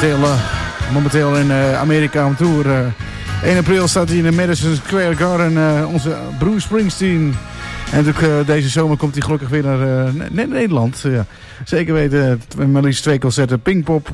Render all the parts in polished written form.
momenteel in Amerika op tour. 1 april staat hij in de Madison Square Garden. Onze Bruce Springsteen. En natuurlijk deze zomer komt hij gelukkig weer naar Nederland. Zeker weten, maar liefst 2 concerten. Pinkpop,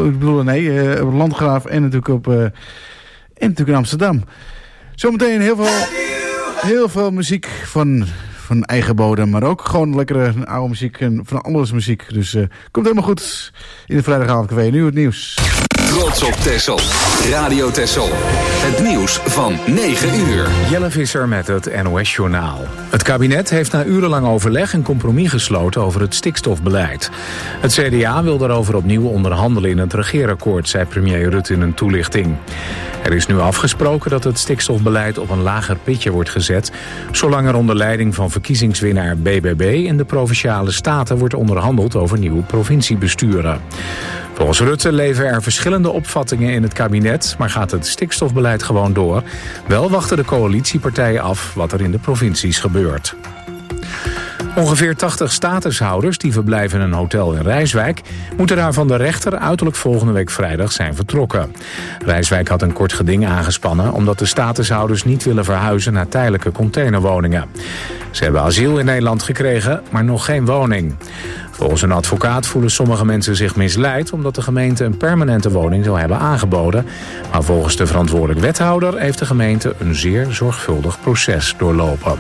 Landgraaf en natuurlijk in Amsterdam. Zometeen heel veel muziek van eigen bodem. Maar ook gewoon lekkere oude muziek en van alles muziek. Dus komt helemaal goed in de vrijdagavondcafé. Nu het nieuws. Trots op Texel. Radio Texel. Het nieuws van 9 uur. Jelle Visser met het NOS-journaal. Het kabinet heeft na urenlang overleg een compromis gesloten over het stikstofbeleid. Het CDA wil daarover opnieuw onderhandelen in het regeerakkoord, zei premier Rutte in een toelichting. Er is nu afgesproken dat het stikstofbeleid op een lager pitje wordt gezet, zolang er onder leiding van verkiezingswinnaar BBB in de Provinciale Staten wordt onderhandeld over nieuwe provinciebesturen. Volgens Rutte leven er verschillende opvattingen in het kabinet, maar gaat het stikstofbeleid gewoon door. Wel wachten de coalitiepartijen af wat er in de provincies gebeurt. Ongeveer 80 statushouders die verblijven in een hotel in Rijswijk moeten daar van de rechter uiterlijk volgende week vrijdag zijn vertrokken. Rijswijk had een kort geding aangespannen omdat de statushouders niet willen verhuizen naar tijdelijke containerwoningen. Ze hebben asiel in Nederland gekregen, maar nog geen woning. Volgens een advocaat voelen sommige mensen zich misleid omdat de gemeente een permanente woning zou hebben aangeboden. Maar volgens de verantwoordelijk wethouder heeft de gemeente een zeer zorgvuldig proces doorlopen.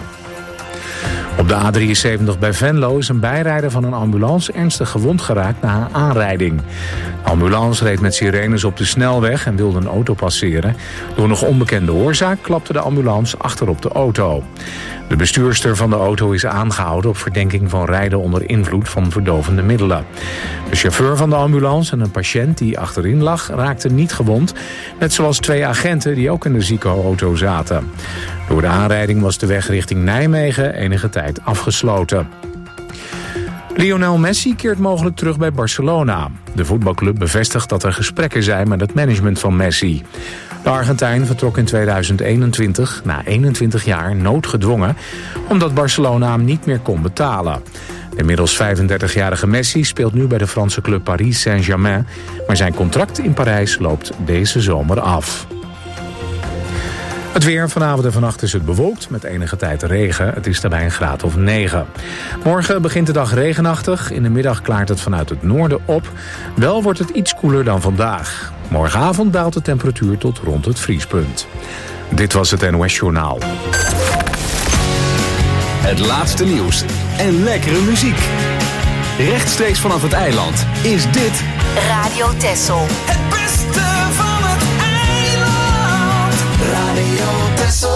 Op de A73 bij Venlo is een bijrijder van een ambulance ernstig gewond geraakt na een aanrijding. De ambulance reed met sirenes op de snelweg en wilde een auto passeren. Door nog onbekende oorzaak klapte de ambulance achterop de auto. De bestuurster van de auto is aangehouden op verdenking van rijden onder invloed van verdovende middelen. De chauffeur van de ambulance en een patiënt die achterin lag raakten niet gewond, net zoals 2 agenten die ook in de ziekenauto zaten. Door de aanrijding was de weg richting Nijmegen enige tijd afgesloten. Lionel Messi keert mogelijk terug bij Barcelona. De voetbalclub bevestigt dat er gesprekken zijn met het management van Messi. De Argentijn vertrok in 2021, na 21 jaar, noodgedwongen, omdat Barcelona hem niet meer kon betalen. De inmiddels 35-jarige Messi speelt nu bij de Franse club Paris Saint-Germain, maar zijn contract in Parijs loopt deze zomer af. Het weer, vanavond en vannacht is het bewolkt met enige tijd regen. Het is daarbij een graad of 9. Morgen begint de dag regenachtig. In de middag klaart het vanuit het noorden op. Wel wordt het iets koeler dan vandaag. Morgenavond daalt de temperatuur tot rond het vriespunt. Dit was het NOS Journaal. Het laatste nieuws en lekkere muziek. Rechtstreeks vanaf het eiland is dit Radio Texel. Het beste van het eiland. Radio Texel.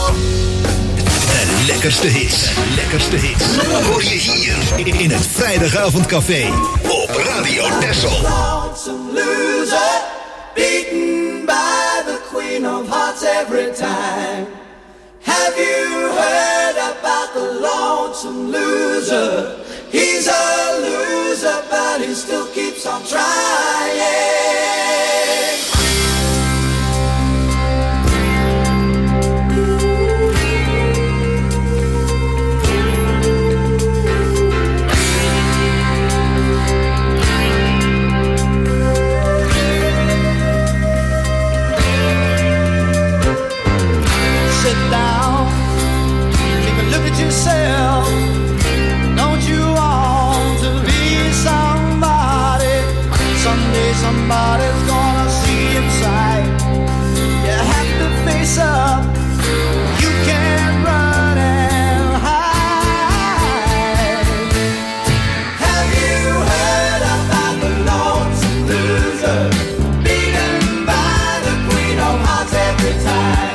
De lekkerste hits. Hoor je hier in het vrijdagavondcafé op Radio Texel. Lonesome loser, beaten by the queen of hearts every time. Have you heard about the lonesome loser? He's a loser, but he still keeps on trying. Sit down, take a look at yourself. Don't you want to be somebody? Someday somebody's gonna see inside. You have to face up. You can't run and hide. Have you heard about the lonesome loser? Beaten by the queen of hearts every time.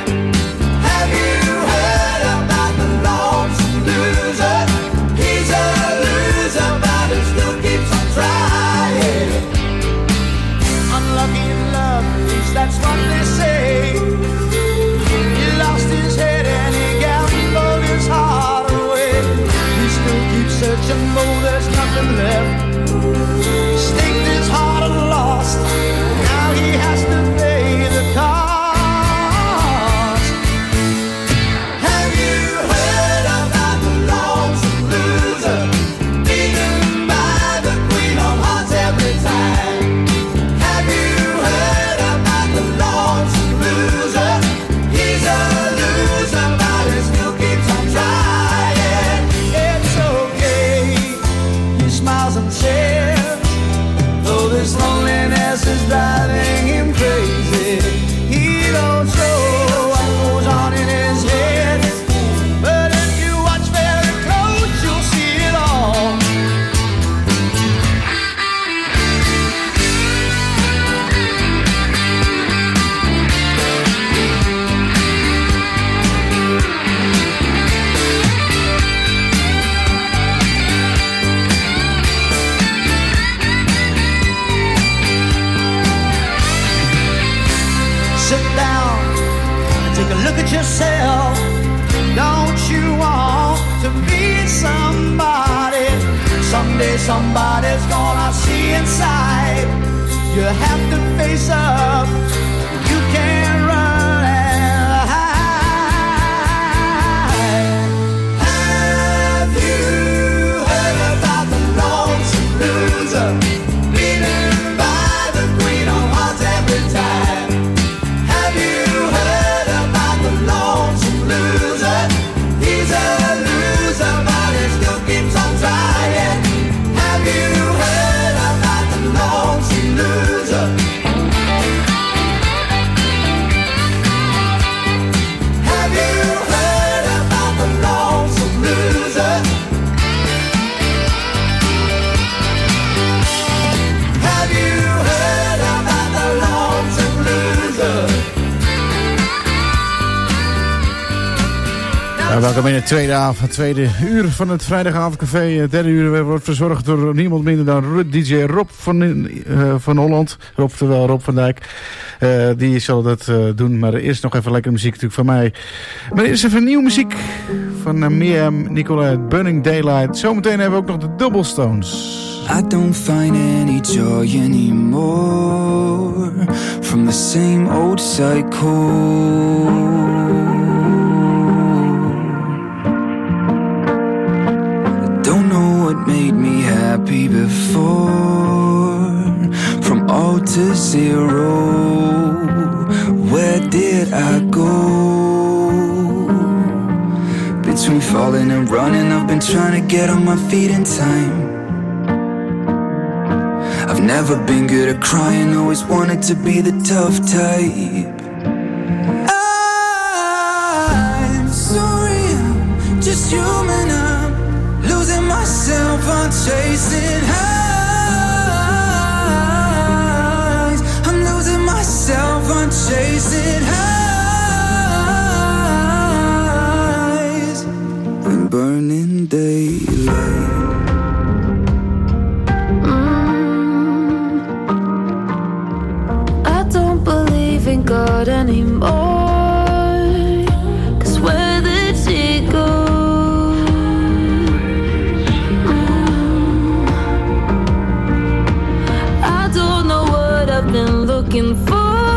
That's what they say. He lost his head and he gambled his heart away. He still keeps searching, though there's nothing left. Staked his heart and lost. Now he has to pay the cost. Have you heard about the lonesome loser? Beaten by the queen of hearts every time. Have you at yourself. Don't you want to be somebody? Someday somebody's gonna see inside. You have to face up. You can't run and hide. Have you heard about the lonesome loser? Leading by the Queen of Hearts every time. Have you heard about the lonesome loser? He's a loser, but he still keeps on trying. Have you heard about the lonesome loser? Have you heard about the lonesome loser? Have you heard about the lonesome loser? Ja, welkom in het tweede uur van het vrijdagavondcafé. Het derde uur wordt verzorgd door niemand minder dan DJ Rob van Holland. Terwijl Rob van Dijk. Die zal dat doen. Maar eerst nog even lekkere muziek natuurlijk van mij. Maar eerst even nieuwe muziek van Mia Nicola, Burning Daylight. Zometeen hebben we ook nog de Doublestones. I don't find any joy anymore from the same old cycle. Don't know what made me happy before. From all to zero, where did I go? Between falling and running, I've been trying to get on my feet in time. I've never been good at crying, always wanted to be the tough type. I'm sorry, I'm just human, I'm losing myself, I'm chasing highs. I'm losing myself, I'm chasing highs. In burning daylight. In God anymore, 'cause where did she go? I don't know what I've been looking for.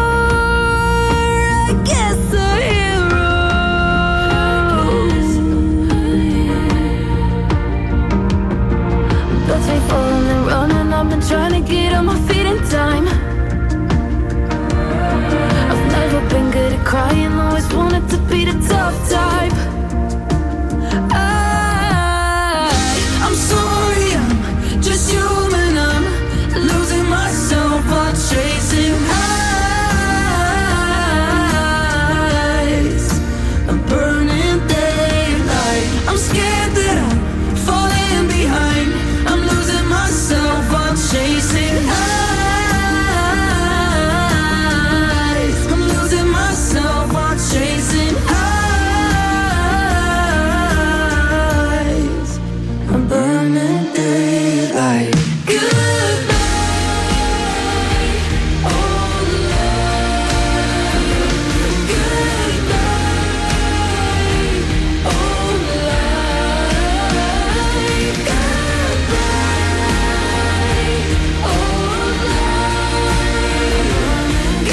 I guess a hero. But we falling and running, I've been trying to get on my feet in time. Been good at crying, always wanted to be the tough type. I'm sorry, I'm just human, I'm losing myself, I'm chasing highs. I'm burning daylight. I'm scared that I'm falling behind. I'm losing myself, I'm chasing highs. Chasing highs, I'm burning daylight. Goodbye, old love. Goodbye, old love. Goodbye, old love.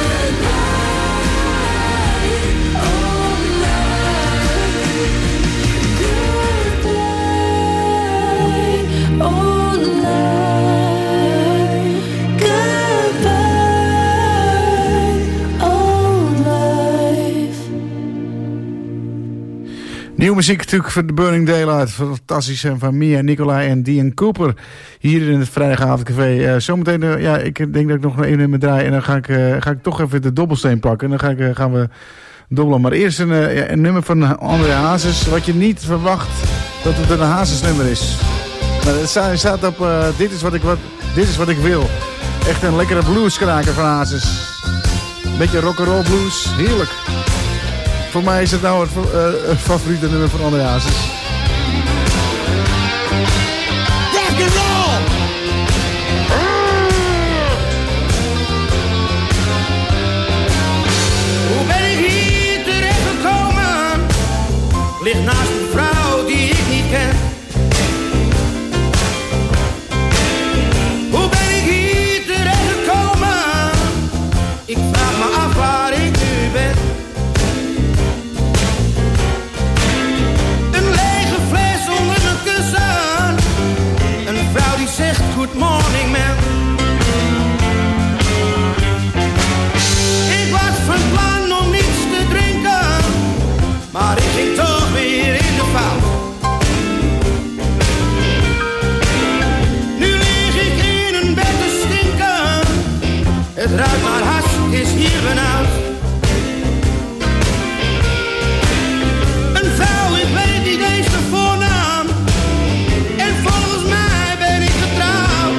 Nieuwe muziek natuurlijk van The Burning Daylight. Fantastisch. En van Mia Nicolai en Dean Cooper. Hier in het vrijdagavondcafé. Zometeen, ik denk dat ik nog één nummer draai. En dan ga ik toch even de dobbelsteen pakken. En dan gaan we dobbelen. Maar eerst een nummer van André Hazes. Wat je niet verwacht dat het een Hazes nummer is. Maar het staat op dit is wat ik wil. Echt een lekkere blueskraker van Hazes. Beetje rock'n'roll blues. Heerlijk. Voor mij is het nou het favoriete nummer van André Hazes. Rock'n'roll! Hoe ben ik hier terechtgekomen? is hier benauwd. Een vrouw, ik weet niet eens de voornaam. En volgens mij ben ik getrouwd.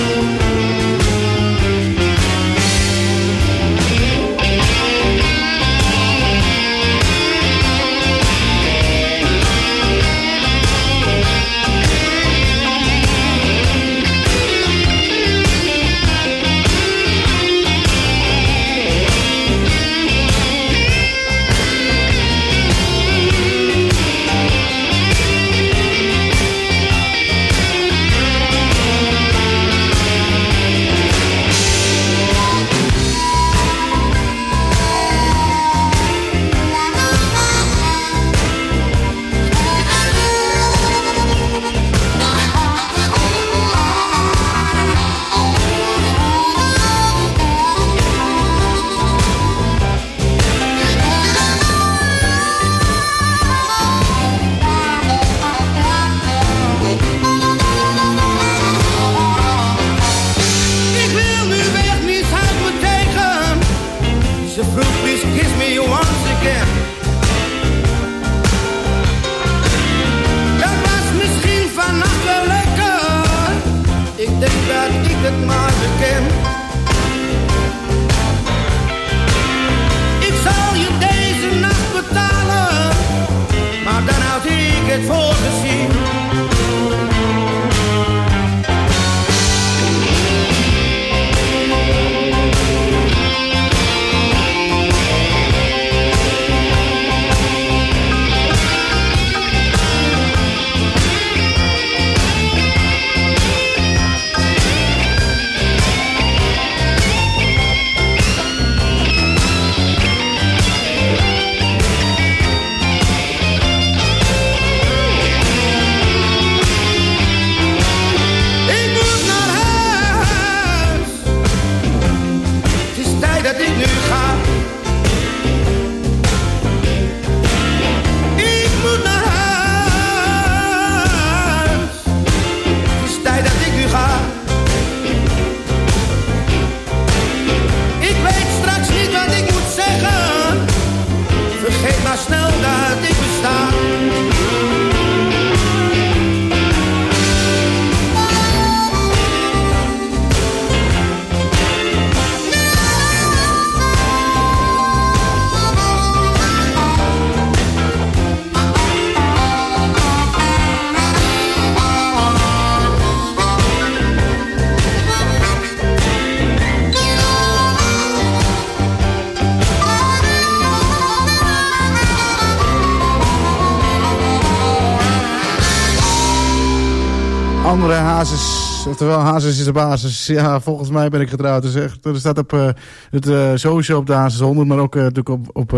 Andere Hazes, oftewel Hazes is de basis. Ja, volgens mij ben ik getrouwd. Dus echt, er staat op het sowieso op de Hazes 100, maar ook natuurlijk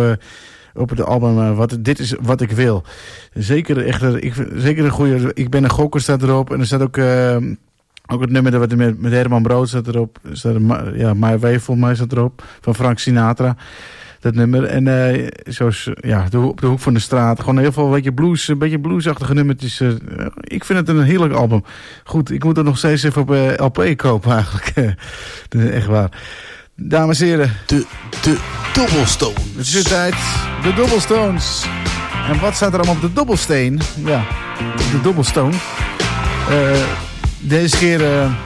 op het album Dit is wat ik wil. Zeker echt, zeker een goede. Ik ben een gokker staat erop en er staat ook het nummer wat met Herman Brood staat erop. My Way volgens mij staat erop van Frank Sinatra. Dat nummer. En zoals op de hoek van de straat. Gewoon heel veel een beetje bluesachtige nummertjes. Ik vind het een heerlijk album. Goed, ik moet het nog steeds even op LP kopen eigenlijk. Dat is echt waar. Dames en heren. De Dobbelstone. Het is de tijd. De Dobbelstones. En wat staat er allemaal op de dobbelsteen? Ja, de Dobbelstone. Deze keer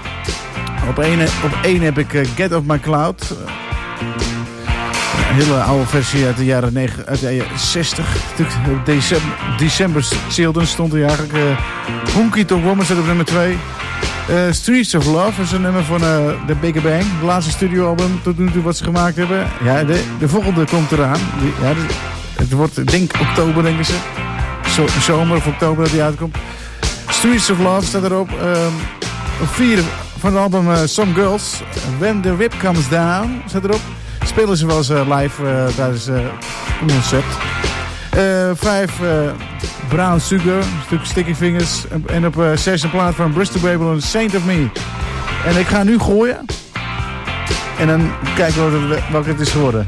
op één heb ik Get Off My Cloud. Een hele oude versie uit de jaren 60. December Children stond hij eigenlijk. Honky Tonk Woman staat op nummer 2. Streets of Love is een nummer van de Big Bang. De laatste studioalbum tot nu toe wat ze gemaakt hebben. Ja, de volgende komt eraan. Het wordt, denk oktober, denken ze. Zomer of oktober dat die uitkomt. Streets of Love staat erop. Op 4 van het album Some Girls. When the Whip Comes Down staat erop. Spelen ze wel eens live tijdens een concept. 5 Brown Sugar, een stuk Sticky Fingers. En op 6 een plaat van Bristol Babylon, Saint of Me. En ik ga nu gooien. En dan kijken we welke het is geworden.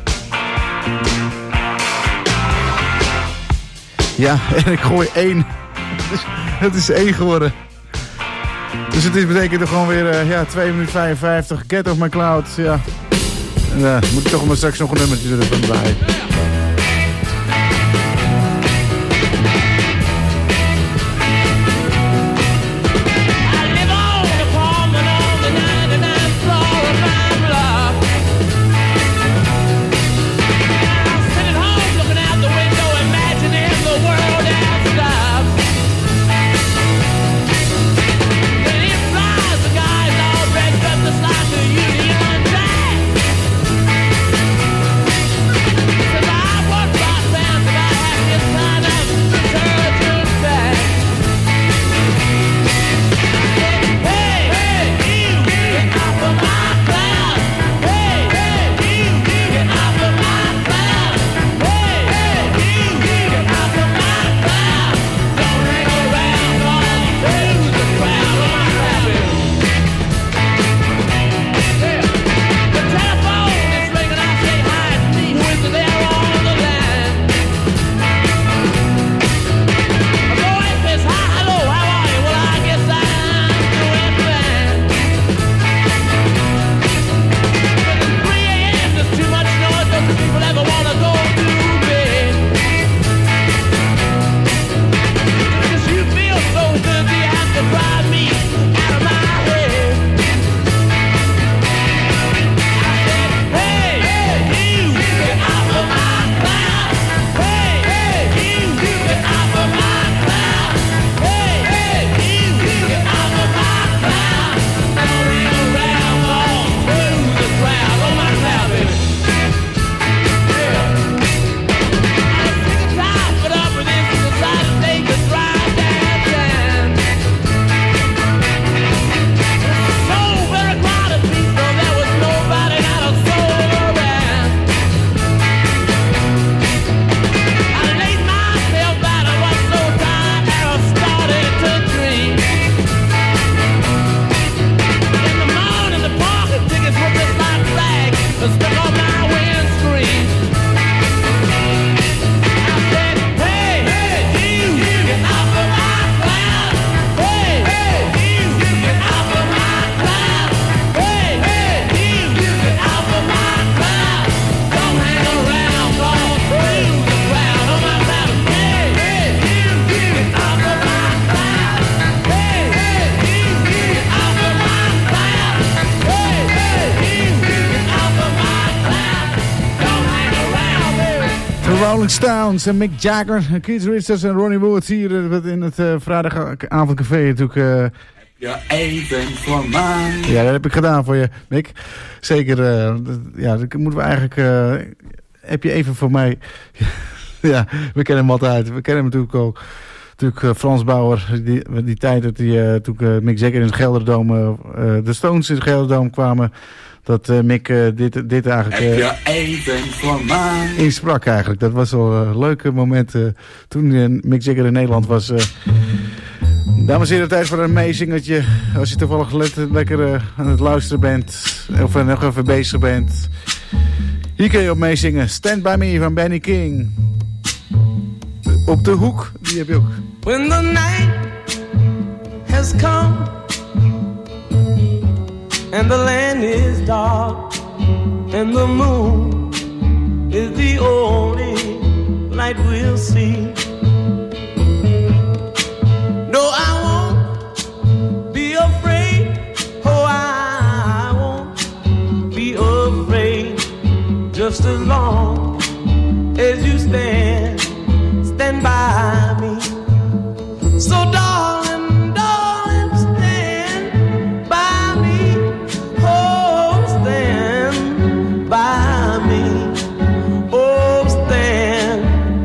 Ja, en ik gooi 1. Het is 1 geworden. Dus het betekent er gewoon weer 2 minuten 55. Get Off My Cloud. Ja. Ja, moet ik toch maar straks nog een nummertje ervan draaien. Rolling Stones en Mick Jagger, Keith Richards en Ronnie Wood hier in het vrijdagavondcafé natuurlijk. Ja, even voor mij. Ja, dat heb ik gedaan voor je, Mick. Zeker, ja, dat moeten we eigenlijk... heb je even voor mij... Ja, we kennen hem altijd. We kennen hem natuurlijk ook. Natuurlijk Frans Bauer, die tijd dat hij toen Mick Jagger in het Gelderdoom... de Stones in het Gelderdoom kwamen... Dat Mick dit eigenlijk even voor mij insprak eigenlijk. Dat was wel een leuke moment toen Mick Jagger in Nederland was. Dames en heren, tijd voor een meezingertje. Als je toevallig lekker aan het luisteren bent of nog even bezig bent. Hier kun je op meezingen. Stand By Me van Benny King. Op de hoek, die heb je ook. When the night has come and the land is dark, and the moon is the only light we'll see. No, I won't be afraid. Oh, I won't be afraid. Just as long as you stand by me. So darling, darling, stand by me. Oh, stand by me. Oh, stand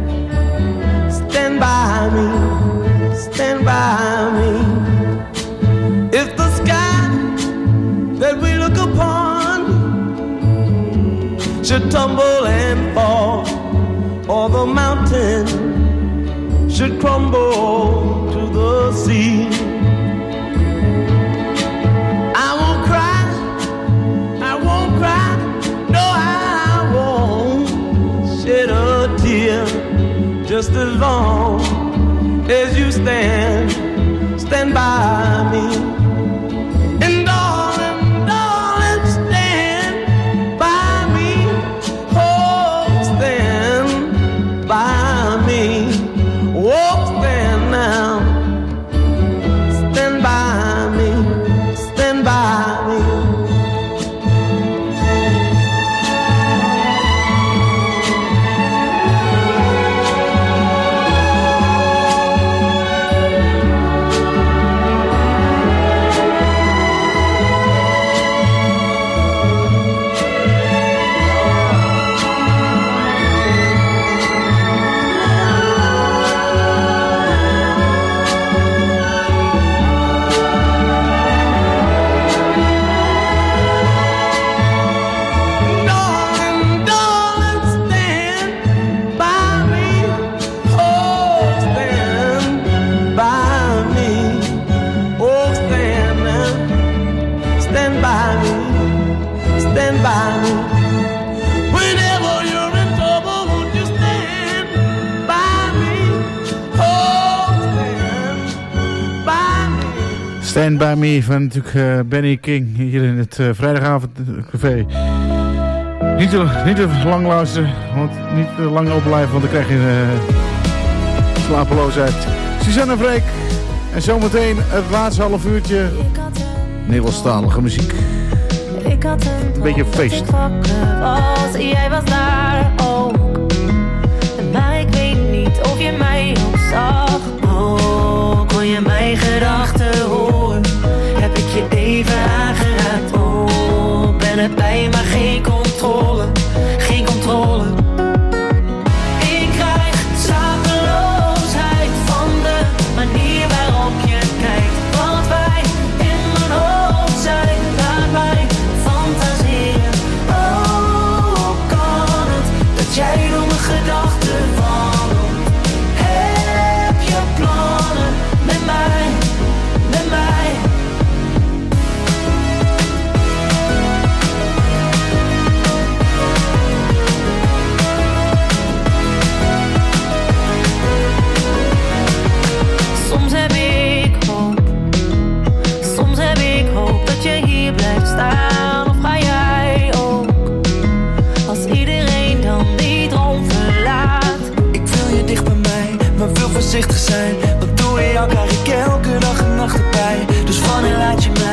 by me. Stand by me. If the sky that we look upon should tumble and fall, or the mountain should crumble to the sea, I won't cry, no, I won't shed a tear. Just as long as you stand by me. And darling, darling, stand by me. By Me van natuurlijk Benny King hier in het vrijdagavondcafé. Niet te lang luisteren, want niet te lang opblijven, want dan krijg je slapeloosheid. Suzanne Freek en zometeen het laatste half uurtje Nederlandstalige muziek. Ik had een beetje feest. Jij was daar ook, maar ik weet niet of je mij ook zag. Oh, kon je mijn gedachten horen? Heb ik je even aangeraakt? Oh, ben erbij maar geen controle, geen controle. Ik krijg slapeloosheid van de manier waarop je kijkt. Wat wij in mijn hoofd zijn, laat mij fantaseren. Oh, hoe kan het dat jij door mijn gedachten wandelt? Heb je plannen met mij, met mij? Soms heb ik hoop dat je hier blijft staan. Of ga jij ook, als iedereen dan die droom verlaat? Ik wil je dicht bij mij, maar wil voorzichtig zijn. Want door jou krijg ik elke dag en nacht erbij. Dus wanneer laat je me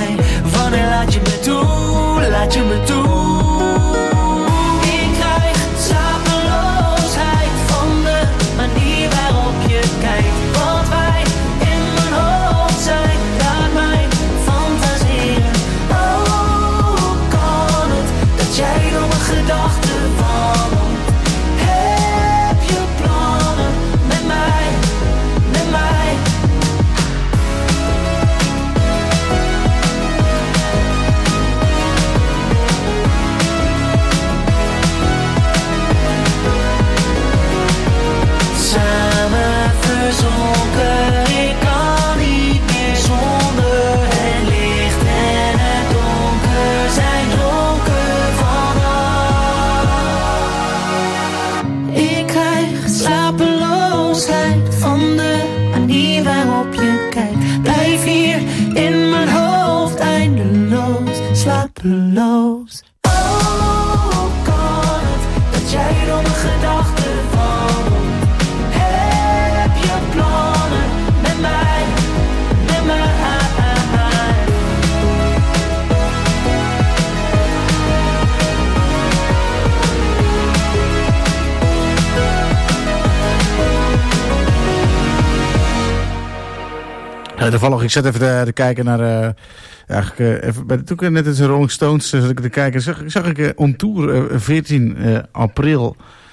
toe, laat je me toe. Ik krijg slapeloosheid van de manier waarop je kijkt. Wat wij in mijn hoofd zijn, laat mij fantaseren. Oh, hoe kan het dat jij door mijn gedachten wandelt? Heb je plannen met mij, met mij? Samen verzonken, ik kan niet meer zonder. Het licht en het donker zijn dronken vanaf. Ik krijg slapeloosheid van de manier waarop je kijkt. Blijf hier in mijn hoofd eindeloos slapeloos. Oh, hoe kan het dat jij door mijn gedachten wandelt? Heb je plannen met mij, met mij? Toevallig, ik zat even te kijken naar... toen ik net eens Rolling Stones zat ik te kijken, zag ik on tour 14 april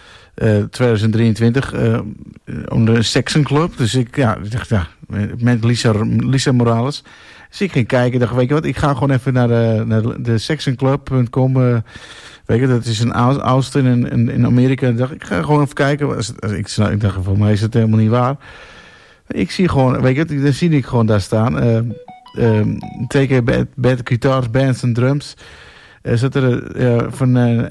2023 onder Saxon Club. Dus ik dacht, met Lisa Morales. Dus ik ging kijken, dacht, weet je wat, ik ga gewoon even naar de saxonclub.com. Weet je, dat is in Austin in Amerika. Ik dacht, ik ga gewoon even kijken. Ik dacht, voor mij is het helemaal niet waar. Ik zie gewoon, weet je, dan zie ik gewoon daar staan. Teken bed, guitars, bands en drums. Zat er van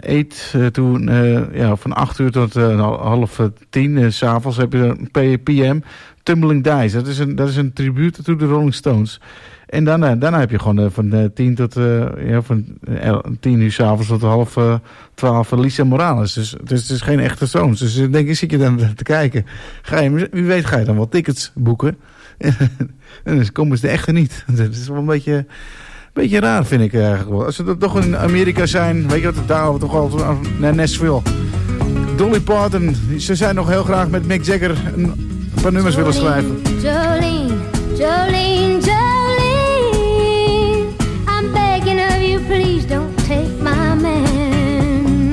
8 uur tot 9:30 s'avonds heb je een PM. Tumbling Dice. Dat is een tribute to de Rolling Stones. En daarna heb je gewoon van 10 tot van 10 uur s'avonds tot 11:30 Lisa Morales. Dus het is geen echte Stones. Dus denk ik, zit je dan te kijken. Wie weet ga je dan wel tickets boeken. En dan komen ze de echte niet. Dat is wel een beetje raar, vind ik eigenlijk wel. Als ze dat toch in Amerika zijn, weet je wat, daar gaan we toch al naar Nashville. Dolly Parton, ze zijn nog heel graag met Mick Jagger een paar nummers willen schrijven. Jolene, Jolene, Jolene, I'm begging of you, please don't take my man.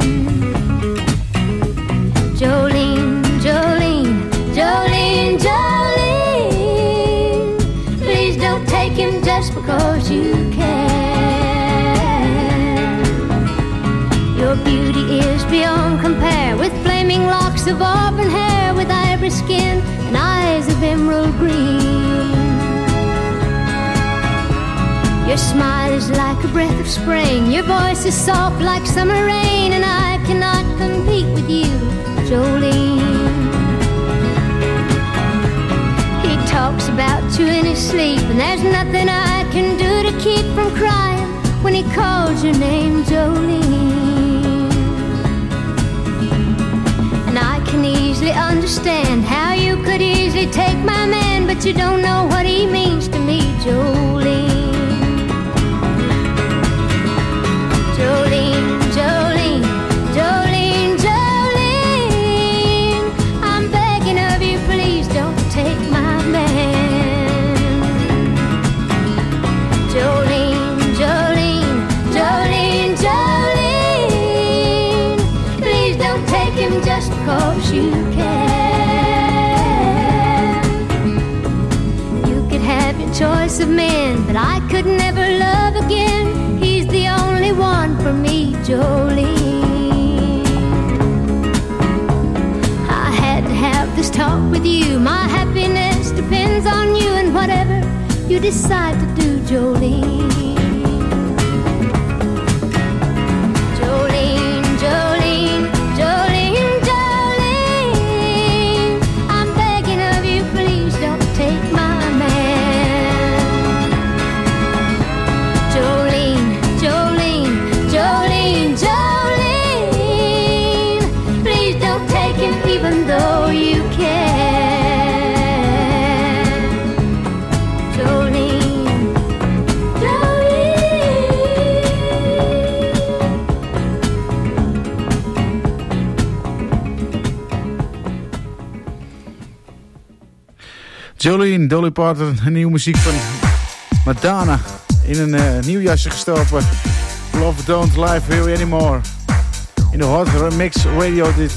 Jolene, Jolene, Jolene, Jolene, please don't take him just because you can. Your beauty is beyond compare, with flaming locks of auburn hair, with ivory skin and eyes of emerald green. Your smile is like a breath of spring, your voice is soft like summer rain, and I cannot compete with you, Jolene. He talks about you in his sleep, and there's nothing I can do to keep from crying when he calls your name, Jolene. And I can easily understand how you could easily take my man, but you don't know what he means to me, Jolene. Jolene, Jolene, Jolene, Jolene, I'm begging of you, please don't take my man. Jolene, Jolene, Jolene, Jolene, please don't take him just because you can. You could have your choice of men, but I could never love again. He's the only one for me, Jolene. I had to have this talk with you. My happiness depends on you and whatever you decide to do, Jolene. Jolene, Jolene, Jolene, Jolene, I'm begging of you, please don't take my man. Jolene, Jolene, Jolene, Jolene, please don't take him even though you can. Jolene, Jolene, Dolly Parton, een nieuwe muziek van Madonna. In een nieuw jasje gestoken. Love Don't Live Here Anymore. In de Hot Remix Radio dit.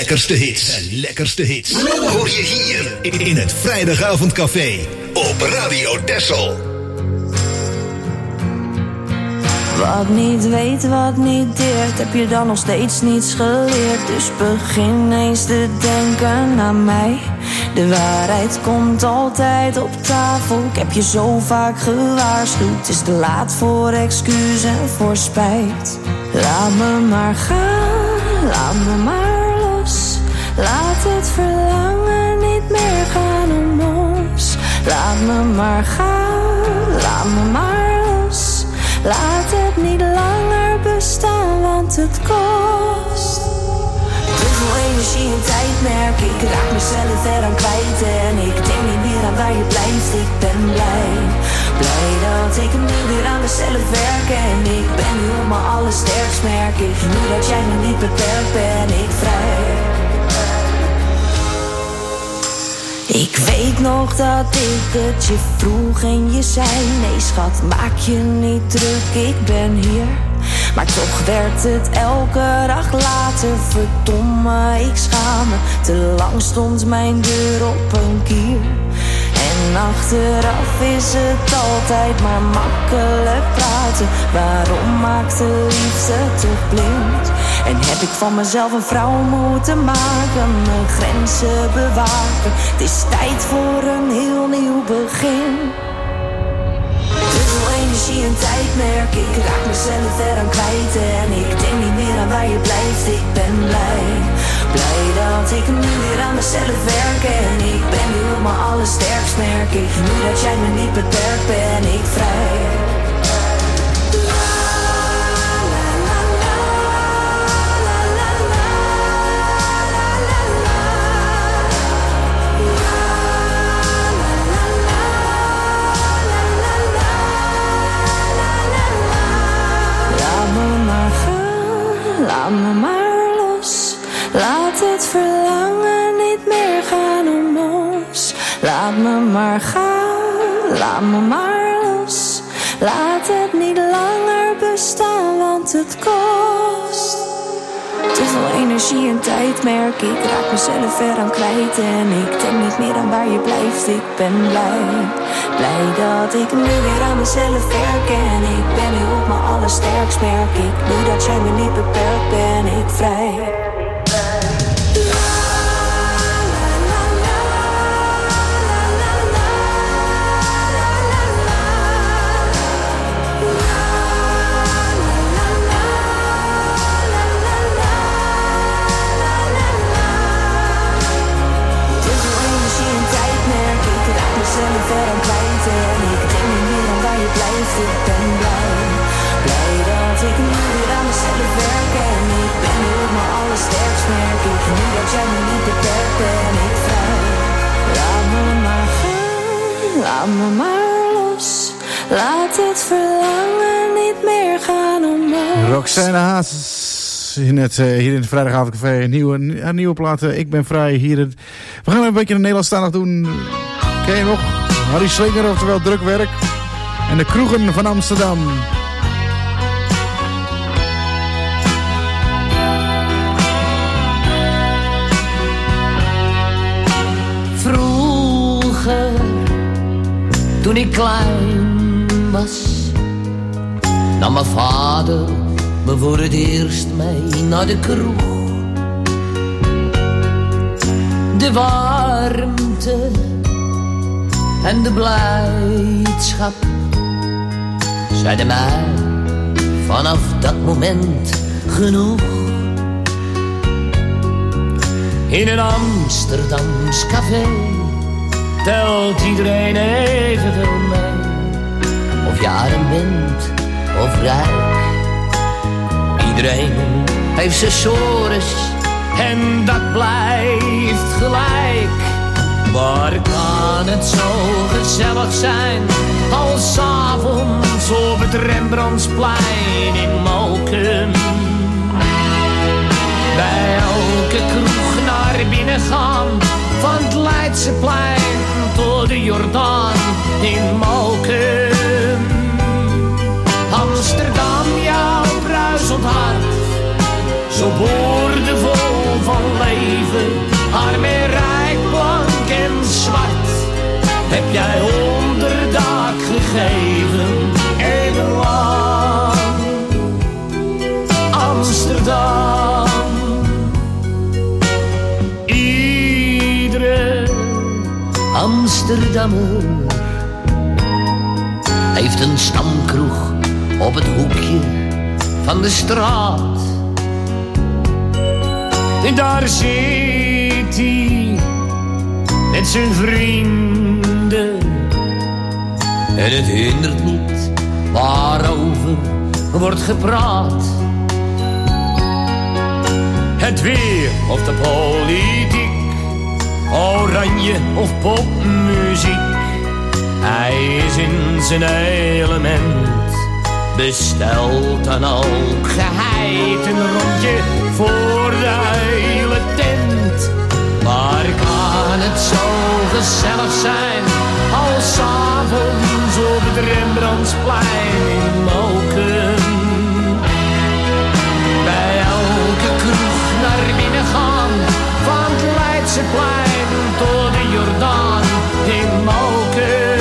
lekkerste hits. Hoor je hier in het Vrijdagavondcafé op Radio Texel. Wat niet weet, wat niet deert, heb je dan nog steeds niets geleerd. Dus begin eens te denken aan mij. De waarheid komt altijd op tafel. Ik heb je zo vaak gewaarschuwd. Het is te laat voor excuus en voor spijt. Laat me maar gaan, laat me maar los. Laat het verlangen niet meer gaan om ons. Laat me maar gaan, laat me maar los. Laat het niet langer bestaan, want het kost te veel energie en tijd, merk ik. Raak mezelf eraan kwijt en ik denk niet meer aan waar je blijft. Ik ben blij dat ik nu weer aan mezelf werk. En ik ben nu op mijn allersterkst, merk ik. Nu dat jij me niet beperkt, ben ik vrij. Ik weet nog dat ik het je vroeg en je zei: nee schat, maak je niet druk, ik ben hier. Maar toch werd het elke dag later. Verdomme, ik schaam me. Te lang stond mijn deur op een kier. En achteraf is het altijd maar makkelijk praten. Waarom maakt de liefde toch blind? En heb ik van mezelf een vrouw moeten maken, mijn grenzen bewaken. Het is tijd voor een heel nieuw begin. Te veel energie en tijd, merk ik. Raak mezelf eraan kwijt en ik denk niet meer aan waar je blijft. Ik ben blij dat ik nu weer aan mezelf werk. En ik ben nu op mijn allersterkst, merk ik. Nu dat jij me niet beperkt, ben ik vrij. Laat me maar los, laat het verlangen niet meer gaan om ons. Laat me maar gaan, laat me maar los. Laat het niet langer bestaan, want het kost te veel energie en tijd, merk ik. Raak mezelf eraan kwijt en ik denk niet meer aan waar je blijft. Ik ben blij dat ik nu weer aan mezelf werk. En ik ben nu op mijn allersterkst, merk ik. Nu dat jij me niet beperkt, ben ik vrij. Mezelf eraan kwijt en ik denk niet meer aan waar je blijft. Ik ben blij dat ik nu weer aan mezelf werk. En ik ben nu op mijn allersterkst, merk ik. Nu dat jij me niet beperkt, ben ik vrij. Laat me maar gaan, laat me maar los. Laat het verlangen niet meer gaan om ons. Roxanne Haas hier in het Vrijdagavondcafé. Een nieuwe plaat, Ik ben vrij. We gaan een beetje een Nederlandstalig doen. Ken je nog? Harry Slinger, oftewel Drukwerk. En de kroegen van Amsterdam. Vroeger, toen ik klein was, nam mijn vader me voor het eerst mee naar de kroeg. De warmte en de blijdschap zeiden mij vanaf dat moment genoeg. In een Amsterdams café telt iedereen evenveel mee. Of je arm bent of rijk, iedereen heeft zijn sores en dat blijft gelijk. Waar kan het zo gezellig zijn als 's avonds op het Rembrandtsplein in Mokum? Bij elke kroeg naar binnen gaan, van het Leidseplein tot de Jordaan in Mokum. Amsterdam, jouw bruisend hart, zo boordevol van leven. jij onderdak gegeven, eeuwenlang. Amsterdam. Iedere Amsterdammer heeft een stamkroeg op het hoekje van de straat. En daar zit hij met zijn vrienden. En het hindert niet waarover wordt gepraat. Het weer of de politiek, oranje of popmuziek. Hij is in zijn element, bestelt dan ook geheid een rondje voor de hele tent. Maar kan het zo gezellig zijn als 's avonds op het Rembrandtsplein in Moken? Bij elke kroeg naar binnen gaan, van het Leidseplein tot de Jordaan in Moken.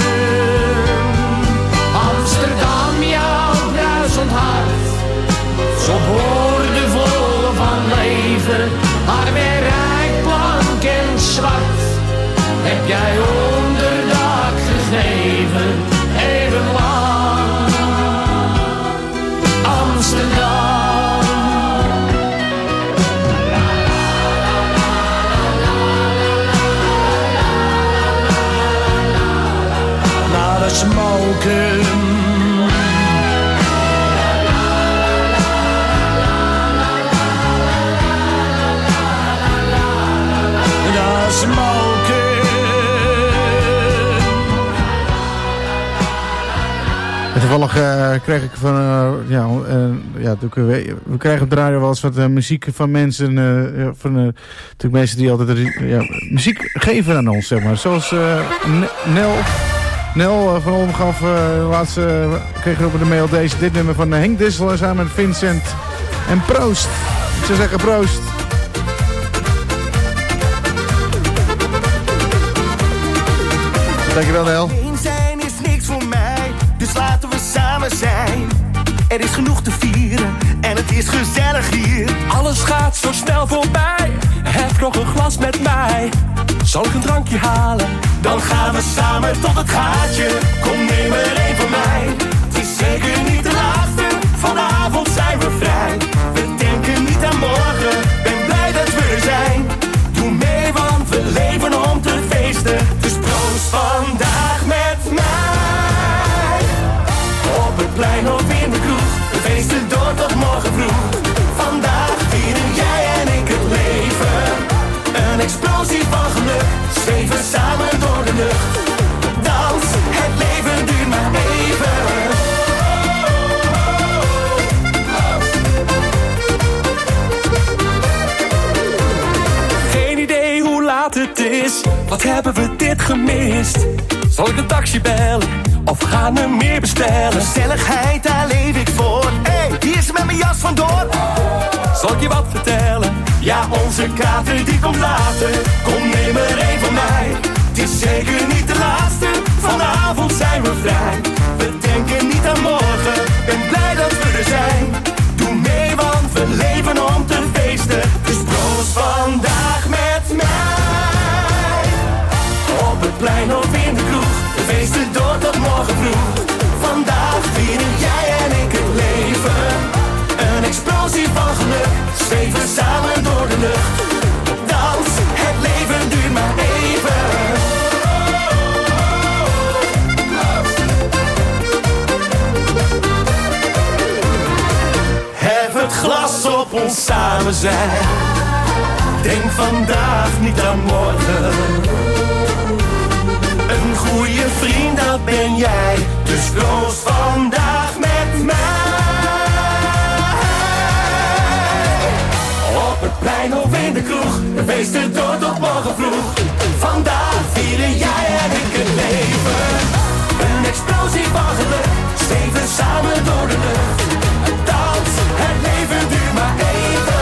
Amsterdam, jouw bruisend hart, zo boordevol van leven, arm en rijk, blank en zwart. Heb jij onderdak gegeven, eeuwenlang. Amsterdam. Naar de smoken. Toevallig kreeg ik van, we krijgen op de radio wel eens wat muziek van mensen, natuurlijk mensen die altijd muziek geven aan ons, zeg maar. Zoals Nel van Olmgaf, laatst kreeg ik op de mail dit nummer van Henk Dissel samen met Vincent en Proost. Ik zou zeggen proost. Dankjewel, Nel. Alleen zijn is niks voor mij, dus laten we samen zijn. Er is genoeg te vieren en het is gezellig hier. Alles gaat zo snel voorbij, heb nog een glas met mij. Zal ik een drankje halen? Dan gaan we samen tot het gaatje. Kom, neem er één van mij. Het is zeker niet de laatste, vanavond zijn we vrij. We denken niet aan morgen, ben blij dat we er zijn. Doe mee, want we leven om te feesten. Dus proost vandaag met mij. Op het plein of in de kroeg, we feesten door tot morgen vroeg. Vandaag vieren jij en ik het leven. Een explosie van geluk, zweven samen door de lucht. Dans, het leven duurt maar even. Geen idee hoe laat het is, wat hebben we dit gemist? Zal ik een taxi bellen, of gaan we meer bestellen? Gezelligheid, daar leef ik voor. Hey, hier is met mijn jas vandoor. Zal ik je wat vertellen? Ja, onze kater die komt later. Kom, neem er één van mij. Het is zeker niet de laatste, vanavond zijn we vrij. We denken niet aan morgen, ben blij dat we er zijn. Doe mee, want we leven om te feesten. Dus proost vandaag met mij. Op het plein of in de kroeg, we feesten door tot morgen vroeg. Vandaag vieren jij en ik het leven. Een explosie van geluk, zweven samen door de lucht. Dans, het leven duurt maar even. Hef het glas op ons samen zijn. Denk vandaag niet aan morgen. Een goede vriend, dat ben jij. Dus proost vandaag met mij. Op het plein of in de kroeg, we feesten door tot morgen vroeg. Vandaag vieren jij en ik het leven. Een explosie van geluk, zweven samen door de lucht. Dans, het leven duurt maar even.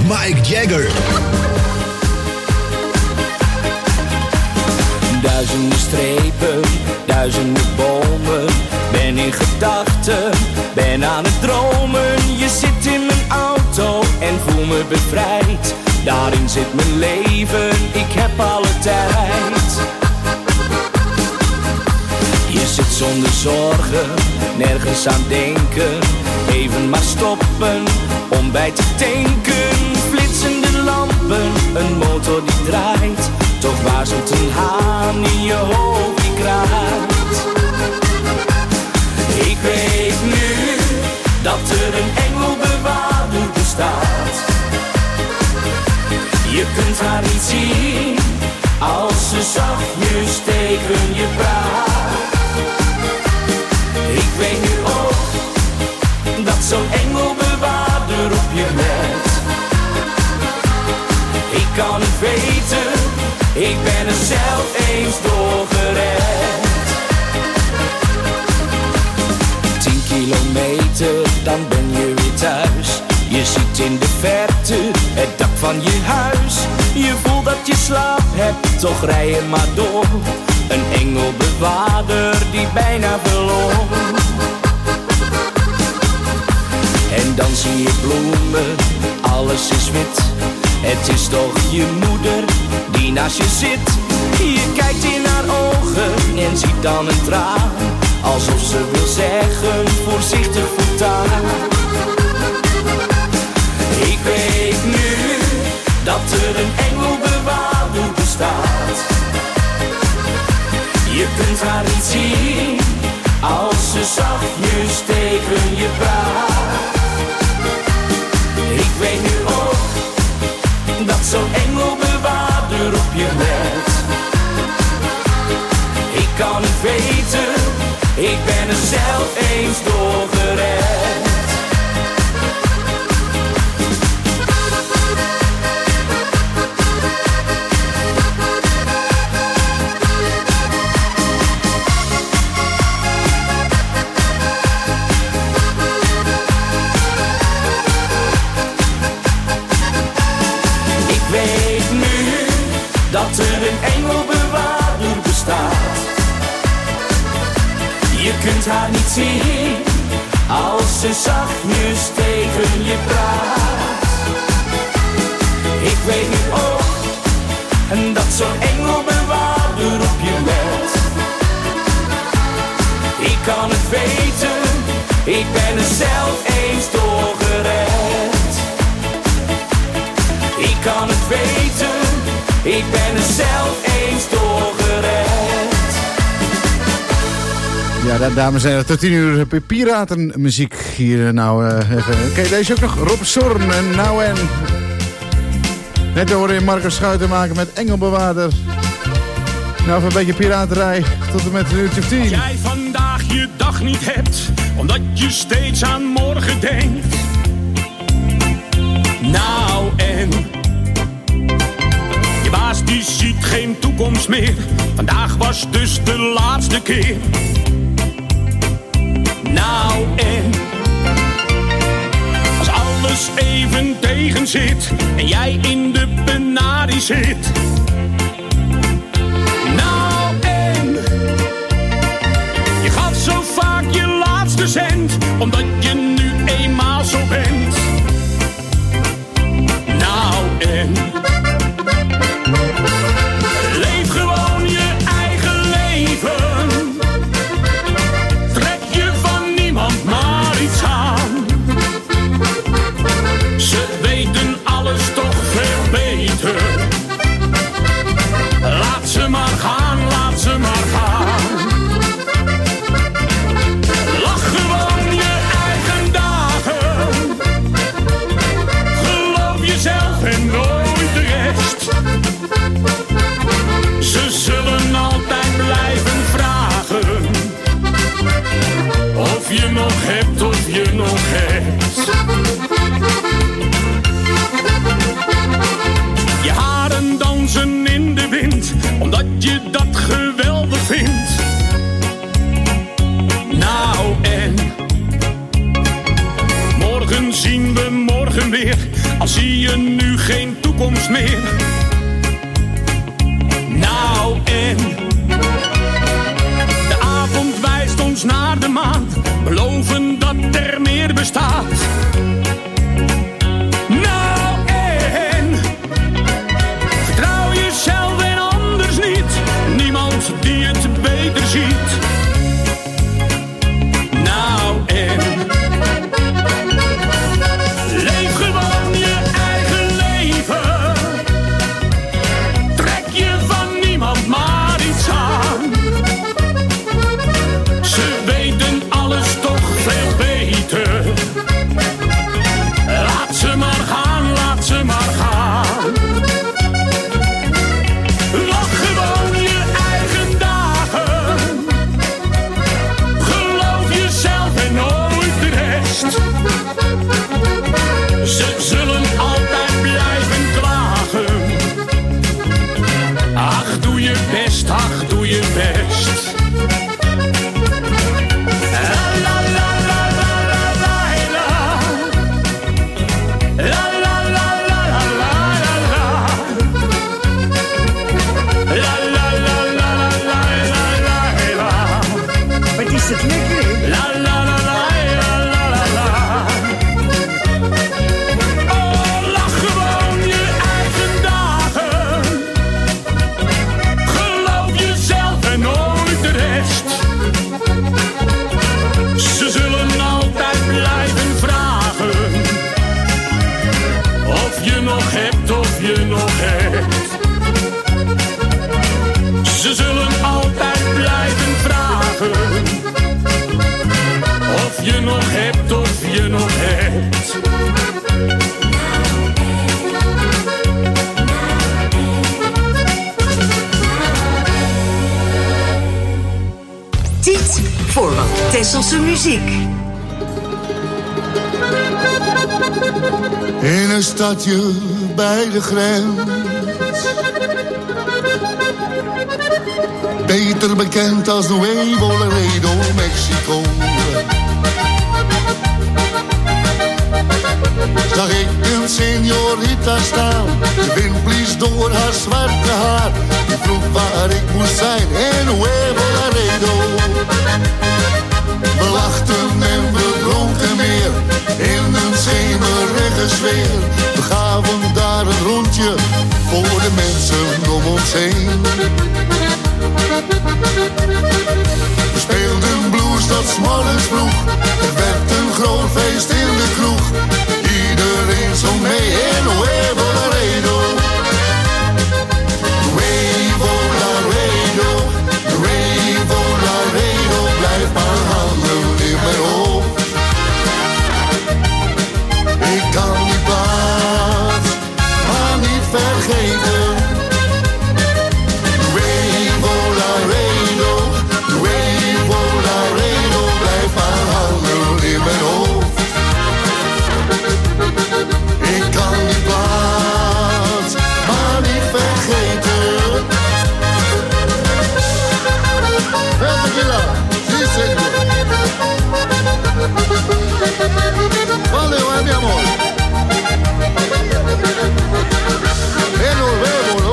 Mike Jagger. Duizenden strepen, duizenden bomen. Ben in gedachten, ben aan het dromen. Je zit in mijn auto en voel me bevrijd. Daarin zit mijn leven, ik heb alle tijd. Je zit zonder zorgen, nergens aan denken. Even maar stoppen, om bij te tanken. Flitsende lampen, een motor die draait. Toch waarschuwt een haan in je hoofd die kraait. Ik weet nu dat er een engelbewaarder bestaat. Je kunt haar niet zien als ze zachtjes tegen je praat. Ik weet nu ook dat zo'n engelbewaarder op je let. Ik kan het weten, ik ben er zelf eens door gered. 10 kilometer, dan ben je weer thuis. Je ziet in de verte het dak van je huis. Je voelt dat je slaap hebt, toch rij je maar door. Een engelbewaarder die bijna verloor. En dan zie je bloemen, alles is wit. Het is toch je moeder die naast je zit. Je kijkt in haar ogen en ziet dan een traan. Alsof ze wil zeggen, voorzichtig voortaan. Ik weet nu dat er een engelbewaarder bestaat. Je kunt haar niet zien als ze zachtjes tegen je praat. Ik weet nu ook dat zo'n engelbewaarder op je let. Ik kan het weten, ik ben er zelf eens door gered. Dat er een engelbewaarder bestaat. Je kunt haar niet zien als ze zachtjes tegen je praat. Ik weet nu ook dat zo'n engelbewaarder op je let. Ik kan het weten, ik ben er zelf eens door gered. Ik kan het weten, ik ben er zelf eens door gered. Ja, dames en heren, tot 10 uur piratenmuziek hier. Nou, even. Oké, deze ook nog. Rob Zorn en Nou en. Net hoorde je Marcus Schuiten maken met Engelbewaarder. Nou, even een beetje piraterij tot en met een uurtje of 10. Als jij vandaag je dag niet hebt, omdat je steeds aan morgen denkt. Nou en... Je baas die ziet geen toekomst meer. Vandaag was dus de laatste keer. Nou en als alles even tegen zit en jij in de penarie zit. Nou en je gaf zo vaak je laatste cent, omdat je nu eenmaal zo bent. Nou en leef gewoon je eigen leven. Trek je van niemand maar iets aan. Ze weten alles toch veel beter. Laat ze maar gaan, laat ze maar gaan. Lach gewoon je eigen dagen. Geloof jezelf en nooit de rest. Ze zullen altijd blijven vragen of je nog hebt, of je nog hebt. Je haren dansen in de wind, omdat je dat geweldig vindt. Nou en morgen zien we morgen weer, al zie je nu geen toekomst meer. Nou en de avond wijst ons naar de maan. Beloven dat er meer bestaat. Nou en vertrouw jezelf en anders niet. Niemand die het beter ziet. Nou en leef gewoon je eigen leven. Trek je van niemand maar iets aan. Ze weten alles toch veel beter. Laat ze maar gaan, laat ze maar gaan. Lach gewoon je eigen dagen. Geloof jezelf en nooit de rest. Ze zullen altijd blijven klagen. Ach, doe je best, ach, doe je best. Wat is het lekker, hè? La la la la la la la. Oh, lach gewoon je eigen dagen. Geloof jezelf en nooit de rest. Ze zullen altijd blijven vragen. Of je nog hebt, of je nog hebt. Ze zullen altijd blijven vragen. Of je nog hebt, of je nog hebt. Tijd voor wat Tesselse muziek. In een stadje bij de grens, beter bekend als Nuevo Laredo, Mexico, zag ik een señorita staan. De wind blies door haar zwarte haar. Die vroeg waar ik moest zijn in Nuevo Laredo. We lachten en we dronken meer in een schemerige sfeer. We gaven daar een rondje voor de mensen om ons heen. We speelden blues tot 's morgens vroeg. Er werd een groot feest in de kroeg. Iedereen zong mee in Nuevo Laredo. Nuevo Laredo, Nuevo Laredo, blijf maar hangen in mijn hoofd. Ik kan die plaats maar niet vergeten. Nuevo Laredo, Nuevo Laredo, blijf maar hangen in mijn hoofd. Ik kan die plaats maar niet vergeten. Tequila, sí señor. ¿Dónde va mi amor? Nuevo,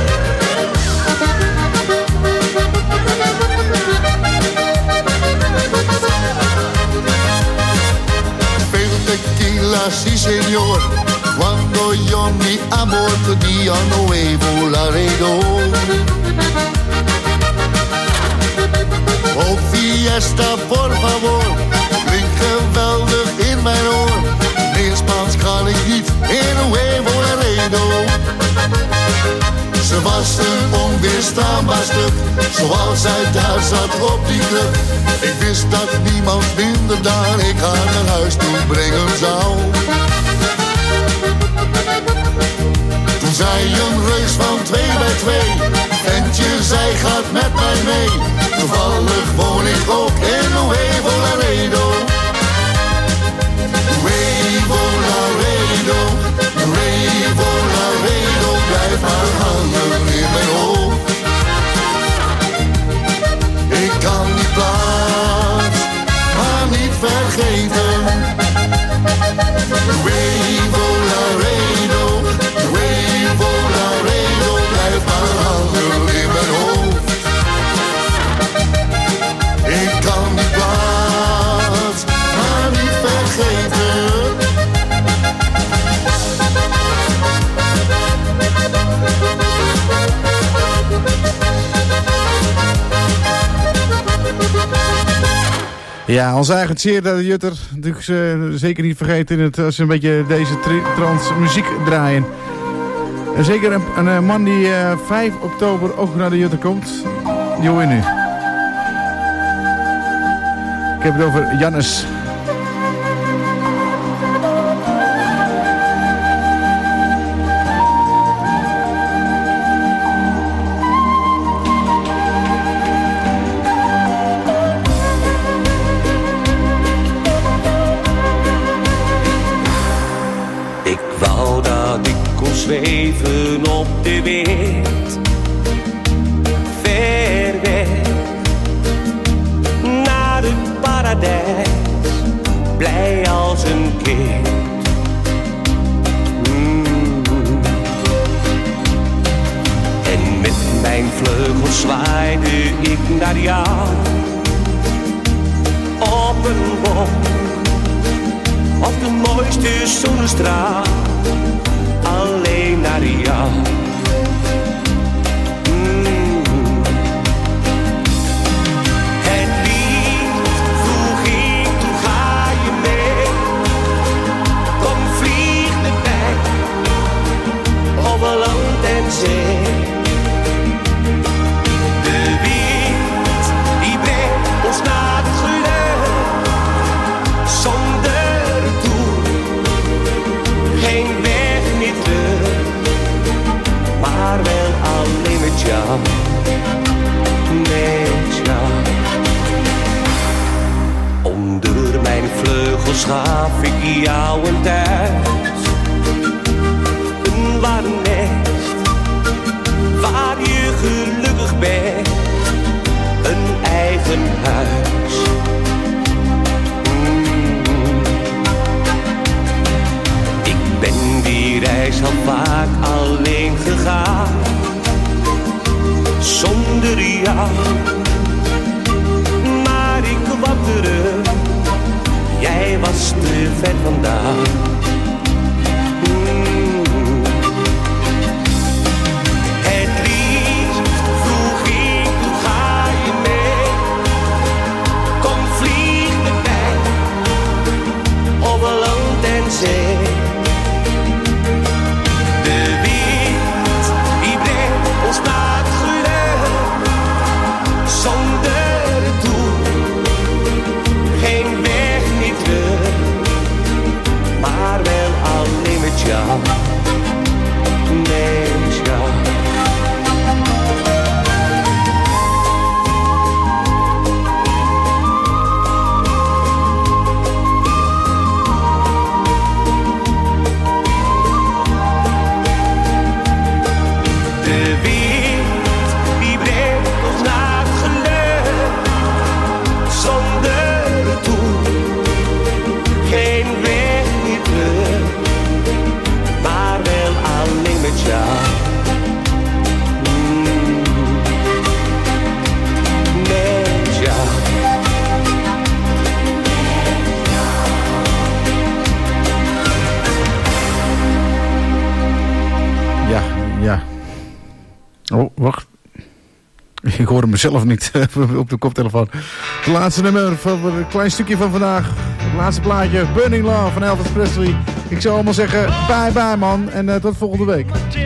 tequila, sí señor. Cuando yo mi amor tenía Nuevo Laredo. Oh fiesta, por favor, klinkt geweldig in mijn oor. Meer Spaans kan ik niet in Nuevo Laredo. Ze was een onweerstaanbaar stuk, zoals zij daar zat op die club. Ik wist dat niemand minder dan ik haar naar huis toe brengen zou. Toen zei een reus van 2 bij 2, ventje, zij gaat met mij mee. Toevallig woon ik ook in Nuevo Laredo. Nuevo Laredo, Nuevo Laredo, blijf maar hangen in mijn hoofd. Ik kan die plaats maar niet vergeten. Nuevo Laredo, Ja, onze eigen Tjeerd Jutter. Natuurlijk zeker niet vergeten als ze een beetje deze trance muziek draaien. En zeker een man die 5 oktober ook naar de Jutter komt. Die hoor je nu. Ik heb het over Jannes. Zweven op de wind, ver weg, naar het paradijs, blij als een kind. En met mijn vleugels zwaaide ik naar jou, op een wolk, op de mooiste zonnestraal. Alleen naar jou. Het lied vroeg ik, toen ga je mee. Kom vlieg met mij, over land en zee. De wind die brengt ons naar het geluk, zonder doel, geen weg niet terug, maar wel alleen met jou, met jou. Onder mijn vleugels gaf ik jou een thuis, een warm nest, waar je gelukkig bent, een eigen huis. Ik ben die reis al vaak alleen gegaan, zonder jou. Maar ik kwam terug, jij was te ver vandaan. Het liefst vroeg ik, hoe ga je mee? Kom vlieg met mij, over land en zee. Ja, met jou. De wind die brengt ons naar het geluk, zonder doel, geen weg meer terug, maar wel alleen met jou. Met jou. Ja. Oh, wacht. Ik hoorde mezelf niet op de koptelefoon. Het laatste nummer van een klein stukje van vandaag. Het laatste plaatje, Burning Love van Elvis Presley. Ik zou allemaal zeggen, bye bye man. En tot volgende week.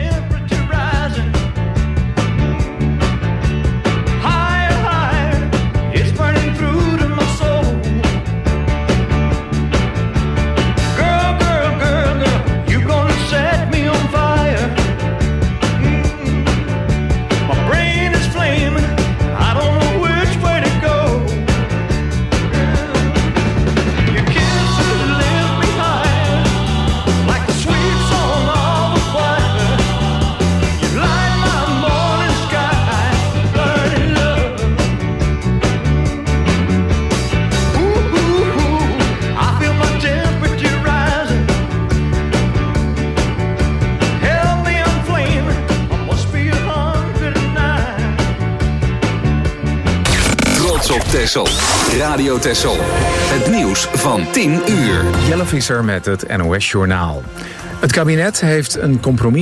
Texel. Radio Texel. Het nieuws van 10 uur. Jelle Visser met het NOS Journaal. Het kabinet heeft een compromis